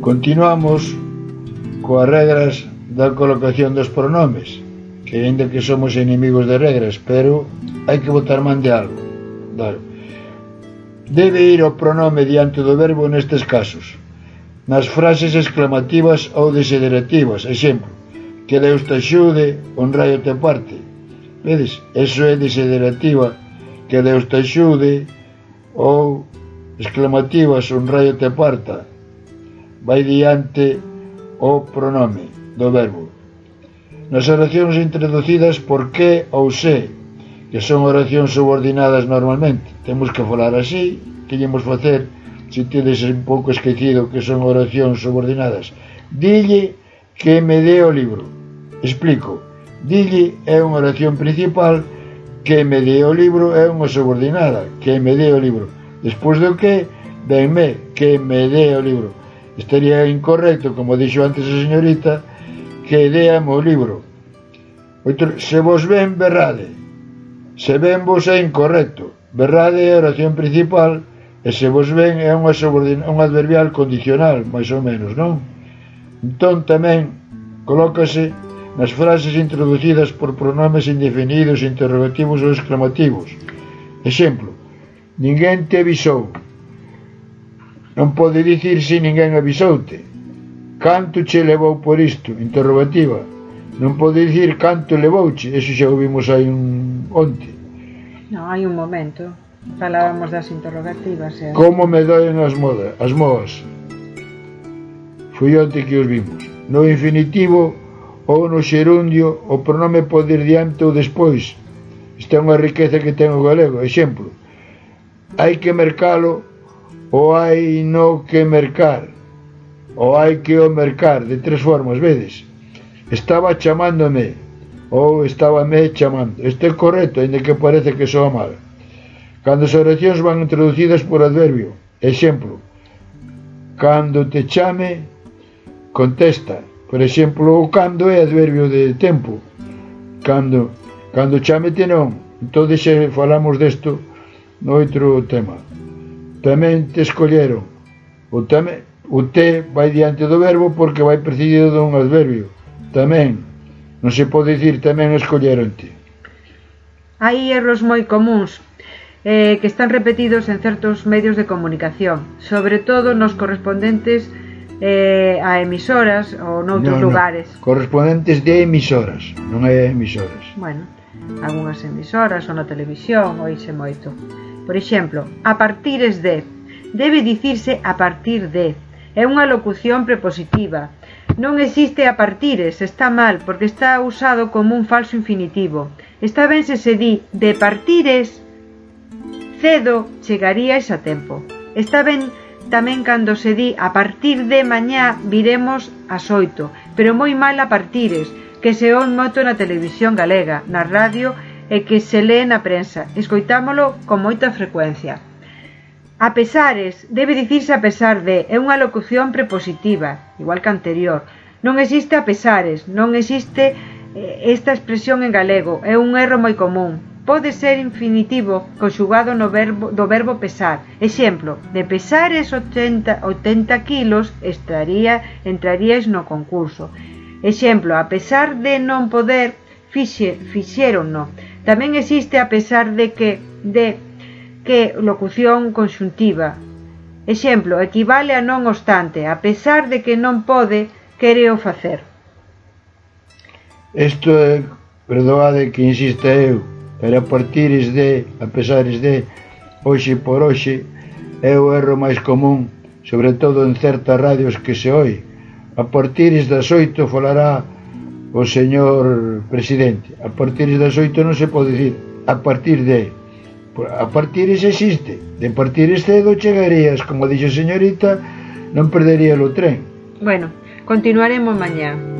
Continuamos coas regras da colocación dos pronomes, que ainda que somos inimigos de regras, pero hai que botar man de algo. Debe ir o pronome diante do verbo nestes casos: nas frases exclamativas ou desiderativas. Exemplo: que Deus te axude, un raio te parte. Vedes? Eso é desiderativa, que Deus te axude, ou exclamativas, un raio te parta. Vai diante o pronome do verbo. Nas oracións introducidas por que ou se, que son oracións subordinadas normalmente, temos que falar así. Que íamos facer se tedes un pouco esquecido que son oracións subordinadas? Dille que me dé o libro. Explico: dille é unha oración principal, que me dé o libro é unha subordinada, que me dé o libro. Despois do que, venme, que me dé o libro. Estaría incorrecto, como dixo antes a señorita, que déame o libro. Se vos ven, berrade. Se ven vos é incorrecto. Berrade é a oración principal, e se vos ven é un adverbial condicional, máis ou menos, non? Entón tamén colócase nas frases introducidas por pronomes indefinidos, interrogativos ou exclamativos. Exemplo: ninguén te avisou. Non pode dicirse ninguén avisoute. Canto che levou por isto? Interrogativa. Non pode dicir canto levouche. Eso xa o vimos aí onte. Non, hai un momento. Falábamos das interrogativas. Como me doen as moas. Foi onte que os vimos. No infinitivo ou no xerundio, o pronome pode ir diante ou despois. Isto é unha riqueza que ten o galego. Exemplo: hai que mercalo, ou hai no que mercar, ou hai que o mercar, de tres formas, vedes? Estaba chamándome, ou estábame chamando. Isto é correcto, ainda que parece que soa mal. Cando as oracións van introducidas por adverbio. Exemplo: cando te chame, contesta. Por exemplo, o cando é adverbio de tempo. Cando chamete non. Entón xa falamos desto no outro tema. Tamén te escolleron. O te vai diante do verbo porque vai precedido dun adverbio. Tamén. Non se pode dicir tamén escolleronte. Hai erros moi comuns que están repetidos en certos medios de comunicación, sobre todo nos correspondentes a emisoras ou noutros lugares. Correspondentes de emisoras, non é emisoras. Bueno, algunhas emisoras ou na televisión oíse moito. Por exemplo, a partires de. Debe dicirse a partir de. É unha locución prepositiva. Non existe a partires, está mal, porque está usado como un falso infinitivo. Está ben se se di de partires, cedo chegaríais a tempo. Está ben tamén cando se di a partir de mañá viremos ás 8, pero moi mal a partires, que se oe moito na televisión galega, na radio e que se lee na prensa. Escoitámolo con moita frecuencia. A pesares, debe dicirse a pesar de, é unha locución prepositiva, igual que anterior. Non existe a pesares, non existe esta expresión en galego, é un erro moi común. Pode ser infinitivo conxugado do verbo pesar. Exemplo: de pesares 80 kilos entraríais no concurso. Exemplo: a pesar de non poder, fixéronno. Tamén existe a pesar de que, locución conxuntiva. Exemplo: equivale a non obstante, a pesar de que non pode, quéreo facer. Isto é, perdoade que insista eu, pero a partires de, a pesares de, hoxe por hoxe, é o erro máis común, sobre todo en certas radios que se oi. A partires das 8 falará o señor presidente. A partires das 8 non se pode dicir a partir de. A partires existe. De partires cedo chegarías, como dixo a señorita, non perdería o tren. Bueno, continuaremos mañá.